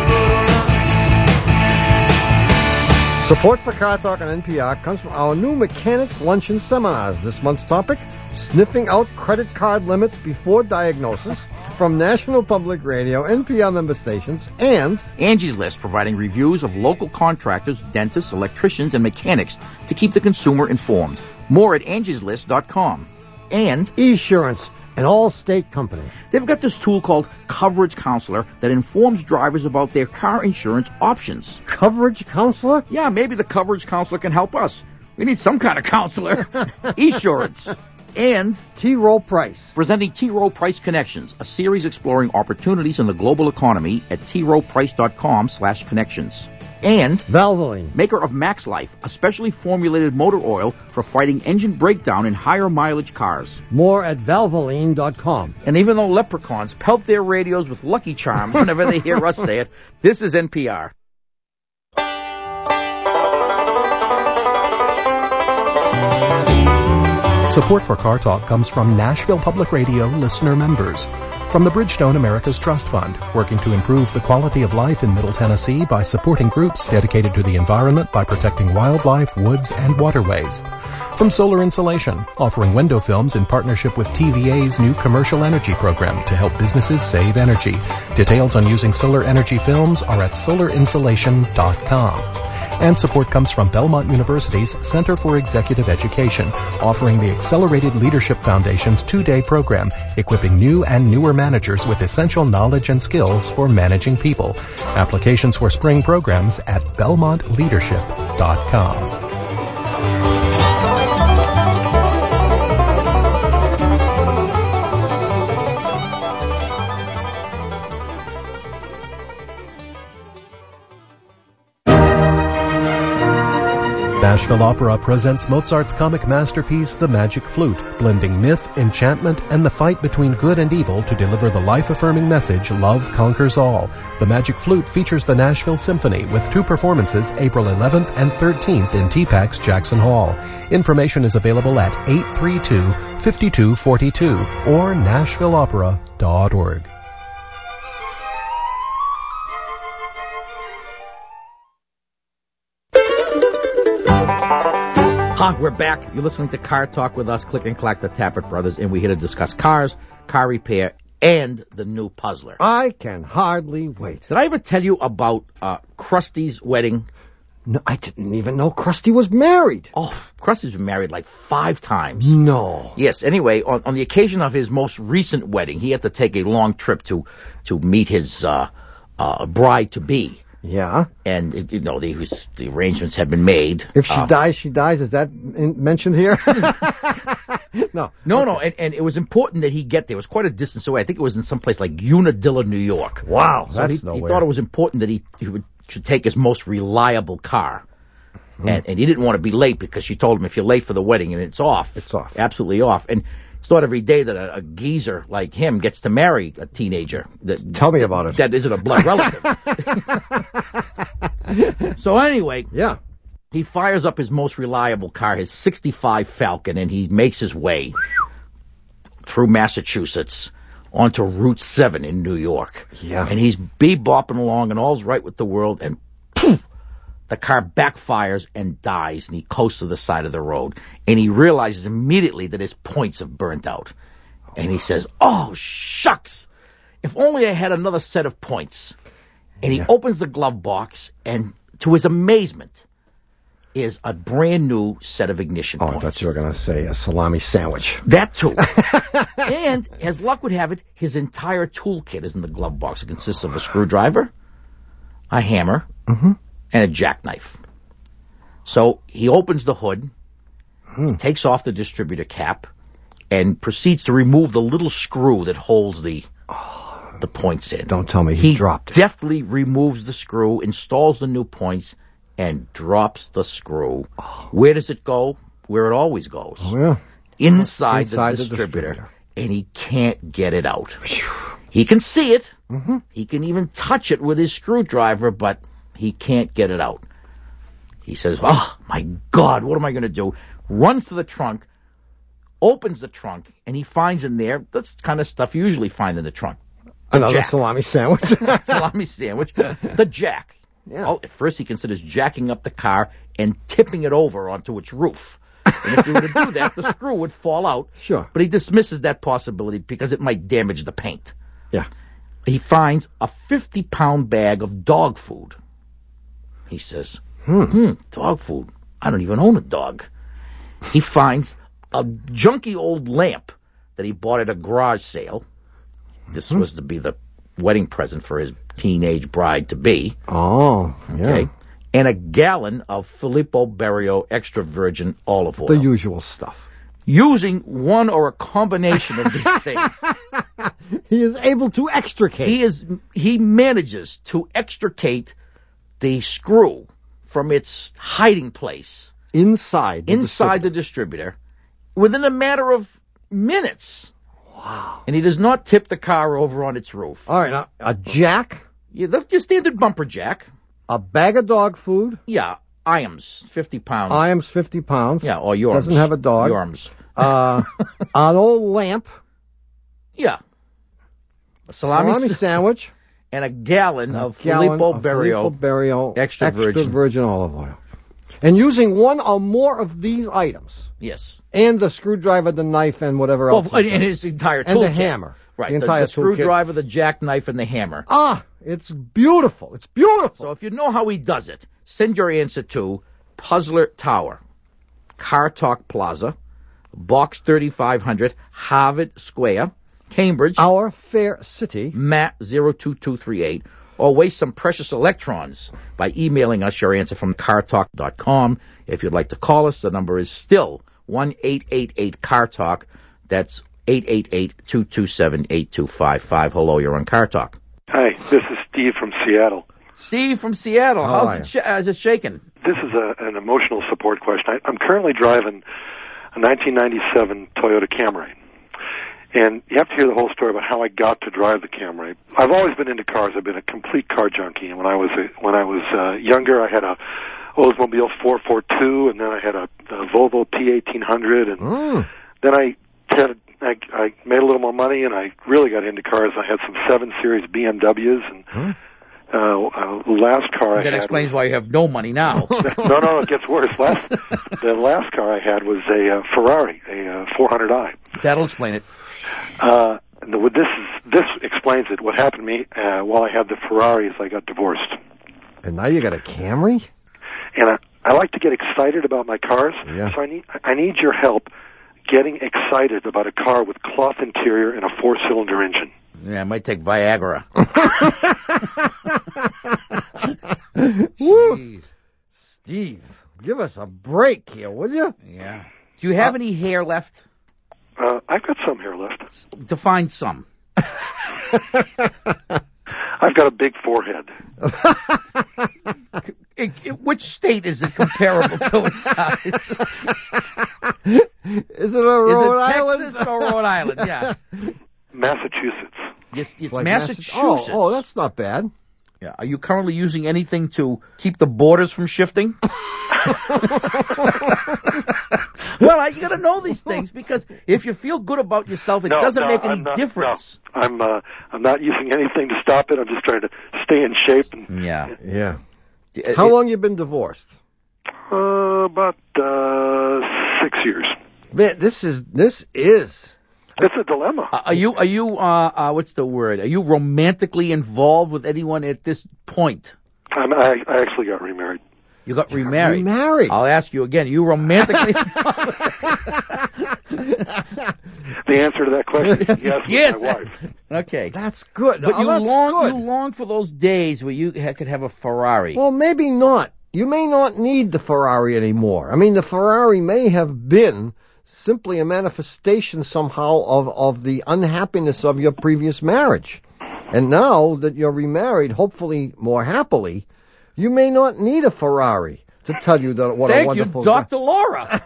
a road runner. Support for Car Talk on NPR comes from our new Mechanics Luncheon Seminars. This month's topic, sniffing out credit card limits before diagnosis, from National Public Radio, NPR member stations, and Angie's List, providing reviews of local contractors, dentists, electricians, and mechanics to keep the consumer informed. More at angieslist.com. And Esurance, an all-state company. They've got this tool called Coverage Counselor that informs drivers about their car insurance options. Coverage Counselor? Yeah, maybe the Coverage Counselor can help us. We need some kind of counselor. Esurance. And T. Rowe Price, presenting T. Rowe Price Connections, a series exploring opportunities in the global economy at troweprice.com/connections. And Valvoline, maker of Max Life, a specially formulated motor oil for fighting engine breakdown in higher mileage cars. More at valvoline.com. And even though leprechauns pelt their radios with Lucky Charms whenever they hear us say it, this is NPR. Support for Car Talk comes from Nashville Public Radio listener members. From the Bridgestone America's Trust Fund, working to improve the quality of life in Middle Tennessee by supporting groups dedicated to the environment by protecting wildlife, woods, and waterways. From Solar Insulation, offering window films in partnership with TVA's new commercial energy program to help businesses save energy. Details on using solar energy films are at solarinsulation.com. And support comes from Belmont University's Center for Executive Education, offering the Accelerated Leadership Foundation's 2-day program, equipping new and newer managers with essential knowledge and skills for managing people. Applications for spring programs at belmontleadership.com. Nashville Opera presents Mozart's comic masterpiece, The Magic Flute, blending myth, enchantment, and the fight between good and evil to deliver the life-affirming message, love conquers all. The Magic Flute features the Nashville Symphony with 2 performances April 11th and 13th in TPAC's Jackson Hall. Information is available at 832-5242 or nashvilleopera.org. Hi, we're back. You're listening to Car Talk with us, Click and Clack, the Tappert Brothers, and we're here to discuss cars, car repair, and the new Puzzler. I can hardly wait. Did I ever tell you about Krusty's wedding? No, I didn't even know Krusty was married. Oh, Krusty's been married like 5 times. No. Yes, anyway, on the occasion of his most recent wedding, he had to take a long trip to meet his bride-to-be. Yeah. And, the arrangements had been made. If she dies, she dies. Is that mentioned here? No. No, and it was important that he get there. It was quite a distance away. I think it was in some place like Unadilla, New York. Wow, so that's he thought it was important that he should take his most reliable car. And he didn't want to be late because she told him if you're late for the wedding and it's off. It's off. Absolutely off. And it's not every day that a geezer like him gets to marry a teenager. Tell me about it. That isn't a blood relative. So anyway, yeah, he fires up his most reliable car, his 65 Falcon, and he makes his way through Massachusetts onto Route 7 in New York. Yeah. And he's bebopping along and all's right with the world, and poof, the car backfires and dies, and he coasts to the side of the road. And he realizes immediately that his points have burnt out. And he says, oh, shucks, if only I had another set of points. And he opens the glove box, and to his amazement, is a brand new set of ignition points. Oh, I thought you were going to say a salami sandwich. That too. And, as luck would have it, his entire toolkit is in the glove box. It consists of a screwdriver, a hammer, and a jackknife. So he opens the hood, takes off the distributor cap, and proceeds to remove the little screw that holds the points in. Don't tell me he dropped it. He deftly removes the screw, installs the new points, and drops the screw. Where does it go? Where it always goes. Oh, yeah. Inside the distributor. And he can't get it out. He can see it. He can even touch it with his screwdriver, but he can't get it out. He says, oh, my God, what am I going to do? Runs to the trunk, opens the trunk, and he finds in there the kind of stuff you usually find in the trunk. Another salami sandwich. Salami sandwich. The jack. Yeah. Well, at first he considers jacking up the car and tipping it over onto its roof. And if he were to do that, the screw would fall out. Sure. But he dismisses that possibility because it might damage the paint. Yeah. He finds a 50-pound bag of dog food. He says, dog food. I don't even own a dog. He finds a junky old lamp that he bought at a garage sale. This was to be the wedding present for his teenage bride-to-be. Oh, yeah. Okay. And a gallon of Filippo Berio extra virgin olive oil. The usual stuff. Using one or a combination of these things. He is able to extricate. He manages to extricate the screw from its hiding place. Inside the distributor. Within a matter of minutes. Wow. And he does not tip the car over on its roof. All right, now, a jack? Yeah, your standard bumper jack. A bag of dog food? Yeah, Iams, 50 pounds. Iams, 50 pounds. Yeah, or Yorms. Doesn't have a dog. Yorms. An old lamp. Yeah. A salami sandwich. And a gallon of Filippo Berio extra virgin olive oil. And using one or more of these items. Yes. And the screwdriver, the knife, and whatever else. And his entire toolkit. And the hammer. Right. The screwdriver, the jackknife, and the hammer. Ah, it's beautiful. It's beautiful. So if you know how he does it, send your answer to Puzzler Tower, Car Talk Plaza, Box 3500, Harvard Square, Cambridge, Our Fair City, Matt 02238, or waste some precious electrons by emailing us your answer from cartalk.com. If you'd like to call us, the number is still 1-888-CAR-TALK. That's 888-227-8255. Hello, you're on Car Talk. Hi, this is Steve from Seattle. Steve from Seattle. How's it shaking? This is an emotional support question. I'm currently driving a 1997 Toyota Camry. And you have to hear the whole story about how I got to drive the Camry. I've always been into cars. I've been a complete car junkie. And when I was younger, I had a Oldsmobile 442, and then I had a Volvo P1800, and then I made a little more money, and I really got into cars. I had some 7 Series BMWs, and last car I had... That explains why you have no money now. No, it gets worse. The last car I had was a Ferrari, a 400i. That'll explain it. This explains it. What happened to me while I had the Ferrari is I got divorced. And now you got a Camry? And I like to get excited about my cars, so I need your help getting excited about a car with cloth interior and a 4-cylinder engine. Yeah, it might take Viagra. Jeez. Steve, give us a break here, will you? Yeah. Do you have any hair left? I've got some hair left. Define some. I've got a big forehead. Which state is it comparable to in size? Is it Rhode Island? Texas or Rhode Island? Yeah. Massachusetts. Yes, it's like Massachusetts. Oh, that's not bad. Yeah. Are you currently using anything to keep the borders from shifting? Well, you got to know these things, because if you feel good about yourself, it doesn't make any difference. No. I'm not using anything to stop it. I'm just trying to stay in shape. And, yeah. How long you been divorced? About 6 years. Man, this is. It's a dilemma. Are you what's the word? Are you romantically involved with anyone at this point? I actually got remarried. You got remarried. I'll ask you again. You romantically involved? The answer to that question, yes. With my wife. Okay. That's good. But you good. long for those days where you could have a Ferrari. Well, maybe not. You may not need the Ferrari anymore. I mean, the Ferrari may have been simply a manifestation somehow of the unhappiness of your previous marriage. And now that you're remarried, hopefully more happily, you may not need a Ferrari to tell you that what a wonderful... Thank you, Dr. Laura.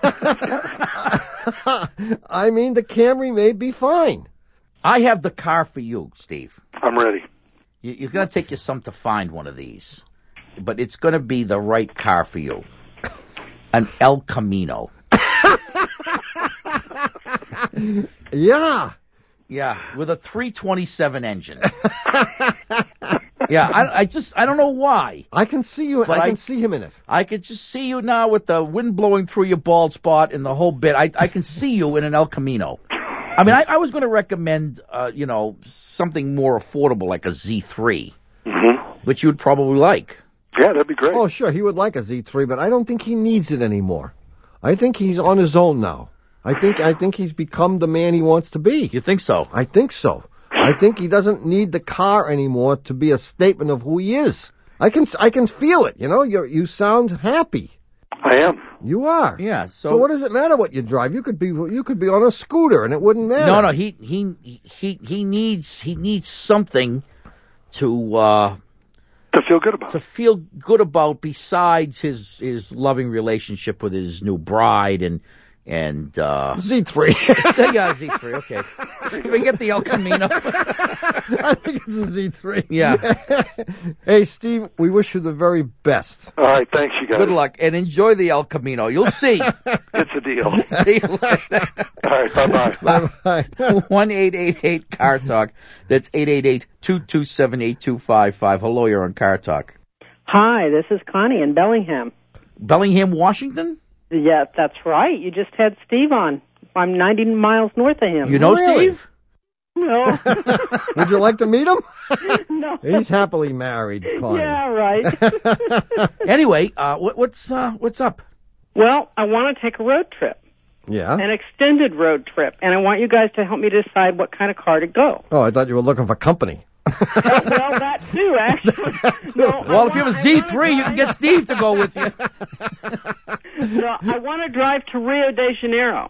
I mean, the Camry may be fine. I have the car for you, Steve. I'm ready. It's going to take you some to find one of these, but it's going to be the right car for you. An El Camino. Yeah, with a 327 engine. Yeah, I don't know why. I can see you. I can see him in it. I could just see you now with the wind blowing through your bald spot and the whole bit. I can see you in an El Camino. I mean, I was going to recommend, something more affordable like a Z3, which you would probably like. Yeah, that'd be great. Oh, sure, he would like a Z3, but I don't think he needs it anymore. I think he's on his own now. I think he's become the man he wants to be. You think so? I think so. I think he doesn't need the car anymore to be a statement of who he is. I can feel it. You know, you sound happy. I am. You are. Yeah. So what does it matter what you drive? You could be on a scooter and it wouldn't matter. No. He needs something to feel good about. To feel good about besides his loving relationship with his new bride and Z3. Yeah, Z3. Okay. We get the El Camino. I think it's a Z3. Yeah. Hey, Steve, we wish you the very best. All right, thanks, you guys. Good luck and enjoy the El Camino. You'll see. It's a deal. See you later. All right, bye-bye. Bye-bye. 1-888-CAR-TALK. That's 888-227-8255. Hello, you're on Car Talk. Hi, this is Connie in Bellingham. Bellingham, Washington? Yeah, that's right. You just had Steve on. I'm 90 miles north of him. You know Steve? No. Would you like to meet him? No. He's happily married, Connie. Yeah, right. Anyway, what's up? Well, I want to take a road trip. Yeah? An extended road trip, and I want you guys to help me decide what kind of car to go. Oh, I thought you were looking for company. Well, that too, actually. No, Well, if you have a Z3, you can get Steve to go with you. No, I want to drive to Rio de Janeiro.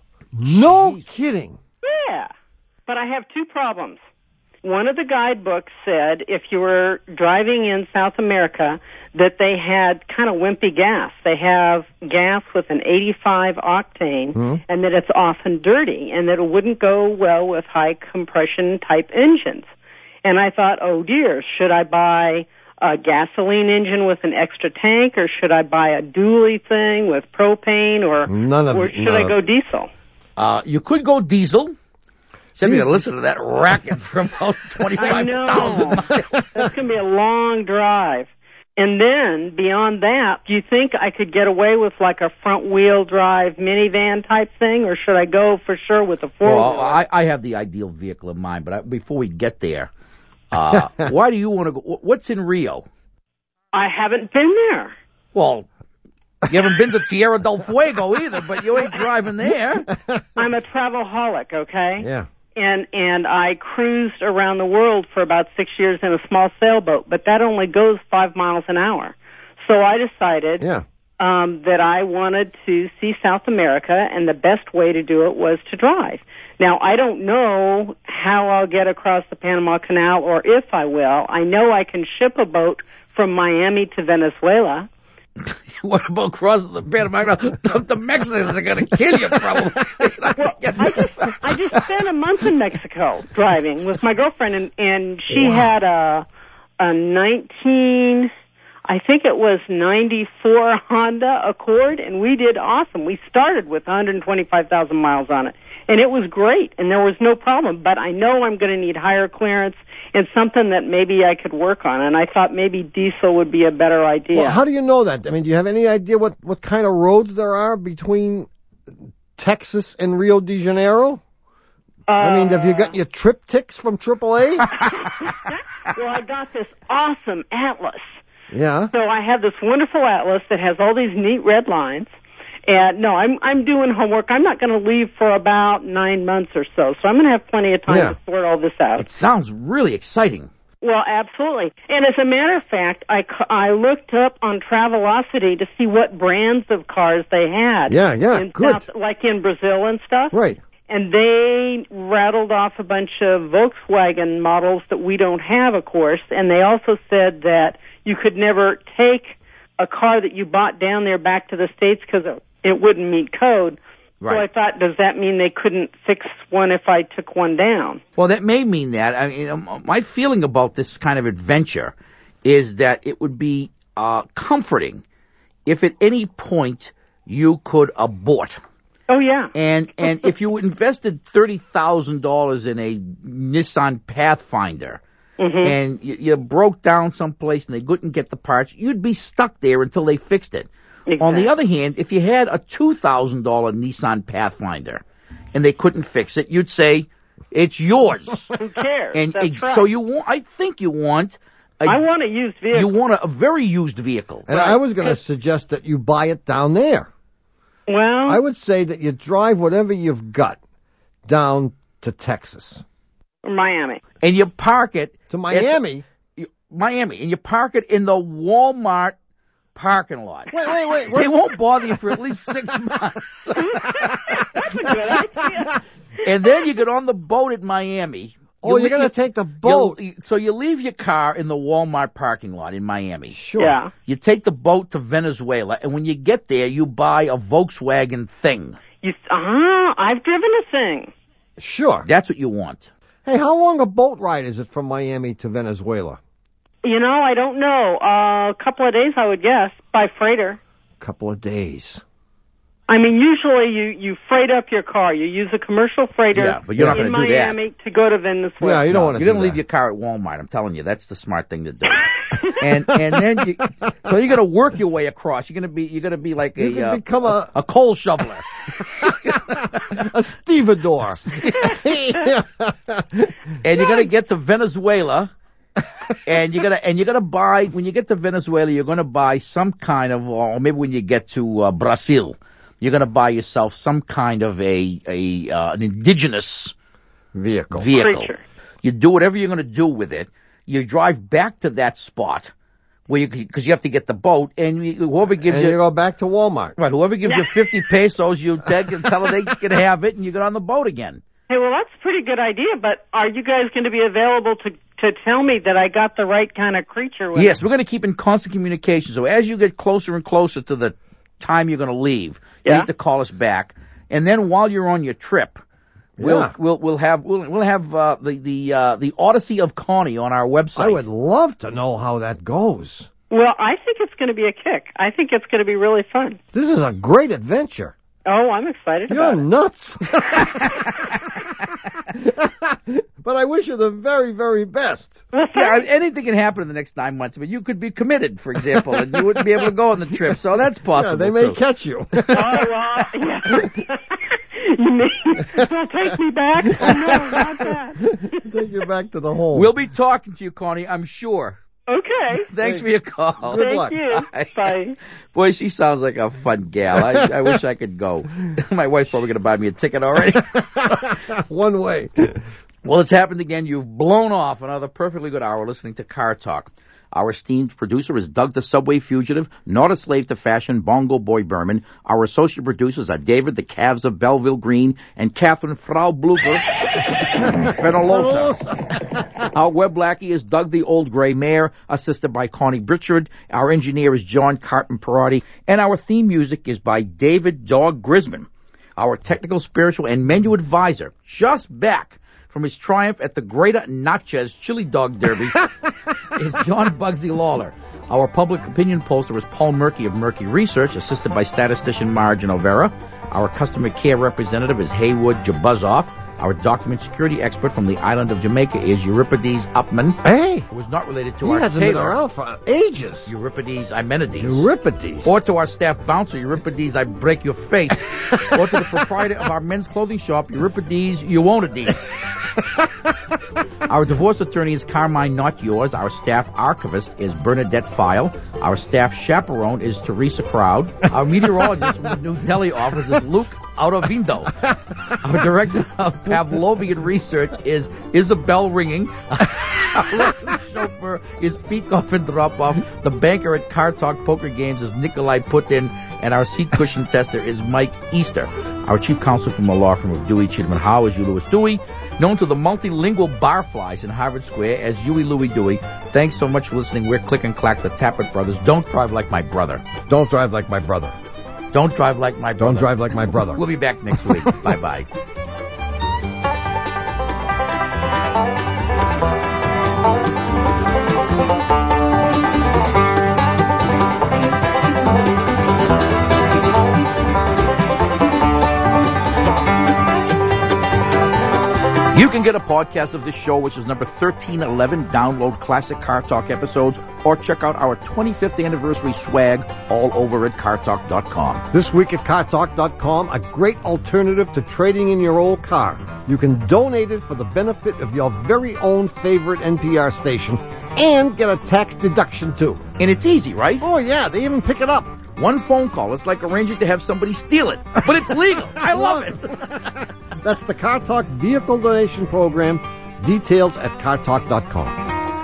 No kidding. Yeah, but I have two problems. One of the guidebooks said if you were driving in South America that they had kind of wimpy gas. They have gas with an 85 octane, and that it's often dirty, and that it wouldn't go well with high compression type engines. And I thought, oh dear, should I buy a gasoline engine with an extra tank, or should I buy a dually thing with propane, or should I go diesel? You could go diesel. Except you got to listen to that racket for about 25,000 miles. That's going to be a long drive. And then, beyond that, do you think I could get away with like a front-wheel drive minivan type thing, or should I go for sure with a four-wheel? Well, I have the ideal vehicle in mind, but before we get there, why do you want to go? What's in Rio? I haven't been there. Well, you haven't been to Tierra del Fuego either, but you ain't driving there. I'm a travelholic, okay? Yeah. And I cruised around the world for about 6 years in a small sailboat, but that only goes 5 miles an hour. So I decided that I wanted to see South America, and the best way to do it was to drive. Now, I don't know how I'll get across the Panama Canal, or if I will. I know I can ship a boat from Miami to Venezuela. What about crossing the Panama Canal? The Mexicans are going to kill you, probably. Well, I just spent a month in Mexico driving with my girlfriend, and she had a 19, I think it was 94 Honda Accord, and we did awesome. We started with 125,000 miles on it, and it was great, and there was no problem. But I know I'm going to need higher clearance and something that maybe I could work on, and I thought maybe diesel would be a better idea. Well, how do you know that? I mean, do you have any idea what kind of roads there are between Texas and Rio de Janeiro? I mean, have you got your trip ticks from AAA? Well, I got this awesome atlas. Yeah. So I have this wonderful atlas that has all these neat red lines. And no, I'm doing homework. I'm not going to leave for about 9 months or so. So I'm going to have plenty of time to sort all this out. It sounds really exciting. Well, absolutely. And as a matter of fact, I looked up on Travelocity to see what brands of cars they had. Yeah, good. Like in Brazil and stuff. Right. And they rattled off a bunch of Volkswagen models that we don't have, of course. And they also said that you could never take a car that you bought down there back to the States because it wouldn't meet code. Right. So I thought, does that mean they couldn't fix one if I took one down? Well, that may mean that. I mean, my feeling about this kind of adventure is that it would be comforting if at any point you could abort. Oh, yeah. And if you invested $30,000 in a Nissan Pathfinder, and you broke down someplace and they couldn't get the parts, you'd be stuck there until they fixed it. Exactly. On the other hand, if you had a $2,000 Nissan Pathfinder and they couldn't fix it, you'd say, it's yours. Who cares? And That's right. So I think you want I want a used vehicle. You want a very used vehicle. And I was going to suggest that you buy it down there. Well, I would say that you drive whatever you've got down to Texas. Miami. And you park it. To Miami? Miami. And you park it in the Walmart parking lot. Wait. They won't bother you for at least 6 months. That's a good idea. And then you get on the boat at Miami. You're going to take the boat. So you leave your car in the Walmart parking lot in Miami. Sure. Yeah. You take the boat to Venezuela, and when you get there, you buy a Volkswagen Thing. I've driven a Thing. Sure. That's what you want. Hey, how long a boat ride is it from Miami to Venezuela? You know, I don't know. A couple of days, I would guess, by freighter. A couple of days. I mean, usually you freight up your car. You use a commercial freighter but you're not in going to do that. Miami to go to Venezuela. Yeah, you don't want to. You're going to leave your car at Walmart. I'm telling you, that's the smart thing to do. and then so you're going to work your way across. You're going to be like become a coal shoveler, a stevedore, and you're going to get to Venezuela. And you're gonna buy, when you get to Venezuela, you're gonna buy some kind of, or maybe when you get to Brazil, you're gonna buy yourself some kind of an indigenous vehicle. Creature. You do whatever you're gonna do with it. You drive back to that spot where because you have to get the boat, and whoever gives you go back to Walmart. Right, whoever gives you 50 pesos, you take and tell them they can have it, and you get on the boat again. Hey, well, that's a pretty good idea, but are you guys going to be available to tell me that I got the right kind of creature with Yes, it? we're going to keep in constant communication. So as you get closer and closer to the time you're going to leave, you need to call us back. And then while you're on your trip, we'll have the Odyssey of Connie on our website. I would love to know how that goes. Well, I think it's going to be a kick. I think it's going to be really fun. This is a great adventure. Oh, I'm excited You're about it. nuts. But I wish you the very, very best. Yeah, anything can happen in the next 9 months. I mean, you could be committed, for example, and you wouldn't be able to go on the trip. So that's possible. Yeah, they may catch you. Oh, well, yeah. You mean they'll take me back? Oh, no, not that. Take you back to the home. We'll be talking to you, Connie, I'm sure. Okay. Thanks for your call. Good luck. Thank you. Bye. Boy, she sounds like a fun gal. I wish I could go. My wife's probably going to buy me a ticket already. One way. Well, it's happened again. You've blown off another perfectly good hour listening to Car Talk. Our esteemed producer is Doug the Subway Fugitive, not a slave to fashion, Bongo Boy Berman. Our associate producers are David the Calves of Belleville Green and Catherine Frau Blooper Fenolosa. Our web lackey is Doug the Old Gray Mare, assisted by Connie Pritchard. Our engineer is John Carton Perotti. And our theme music is by David Dog Grisman. Our technical, spiritual, and menu advisor, just back from his triumph at the Greater Natchez Chili Dog Derby, is John Bugsy Lawler. Our public opinion pollster is Paul Murky of Murky Research, assisted by statistician Margin O'Vera. Our customer care representative is Haywood Jabuzoff. Our document security expert from the island of Jamaica is Euripides Upman. Hey! Who is not related to He our hasn't been tailor, around for ages. Euripides Imenides. Euripides. Or to our staff bouncer, Euripides, I break your face. Or to the proprietor of our men's clothing shop, Euripides, you won't Adidas. Our divorce attorney is Carmine Not Yours. Our staff archivist is Bernadette File. Our staff chaperone is Teresa Crowd. Our meteorologist from the New Delhi office is Luke Autovindo. Our director of Pavlovian research is Isabel Ringing. Our Russian chauffeur is Peek-Off and Drop-Off. The banker at Car Talk Poker Games is Nikolai Putin. And our seat cushion tester is Mike Easter. Our chief counsel from the law firm of Dewey, Cheatham & Howe is Hugh Lewis Dewey, known to the multilingual barflies in Harvard Square as Huey Louie Dewey. Thanks so much for listening. We're Click and Clack, the Tappet Brothers. Don't drive like my brother. Don't drive like my brother. Don't drive like my brother. Don't drive like my brother. We'll be back next week. Bye-bye. You can get a podcast of this show, which is number 1311. Download classic Car Talk episodes or check out our 25th anniversary swag all over at cartalk.com. This week at cartalk.com, a great alternative to trading in your old car. You can donate it for the benefit of your very own favorite NPR station and get a tax deduction, too. And it's easy, right? Oh, yeah, they even pick it up. One phone call. It's like arranging to have somebody steal it. But it's legal. I love it. That's the Car Talk Vehicle Donation Program. Details at cartalk.com.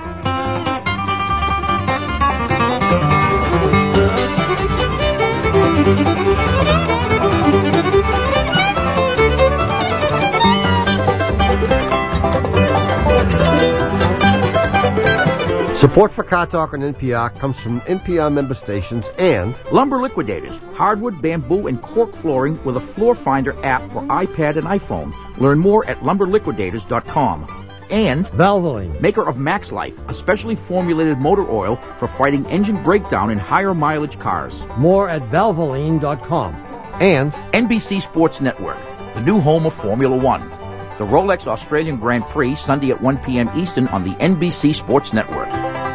Support for Car Talk on NPR comes from NPR member stations and Lumber Liquidators, hardwood, bamboo, and cork flooring with a floor finder app for iPad and iPhone. Learn more at lumberliquidators.com. And Valvoline, maker of Max Life, a specially formulated motor oil for fighting engine breakdown in higher mileage cars. More at valvoline.com. And NBC Sports Network, the new home of Formula One. The Rolex Australian Grand Prix, Sunday at 1 p.m. Eastern on the NBC Sports Network.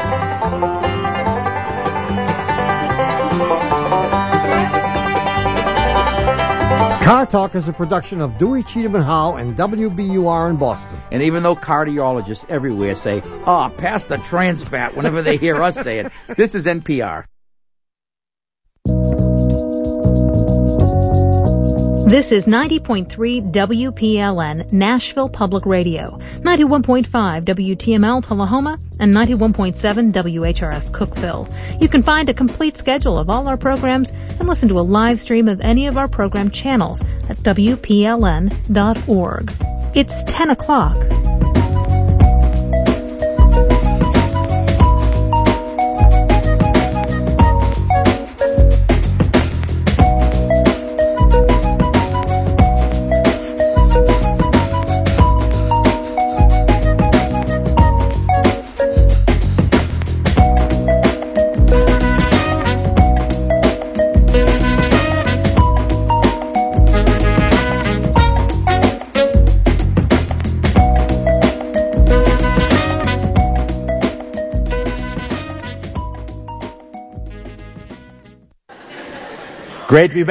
Car Talk is a production of Dewey, Cheatham and Howe and WBUR in Boston. And even though cardiologists everywhere say, pass the trans fat whenever they hear us say it, this is NPR. This is 90.3 WPLN, Nashville Public Radio, 91.5 WTML Tullahoma, and 91.7 WHRS Cookeville. You can find a complete schedule of all our programs and listen to a live stream of any of our program channels at WPLN.org. It's 10 o'clock. Great to be back.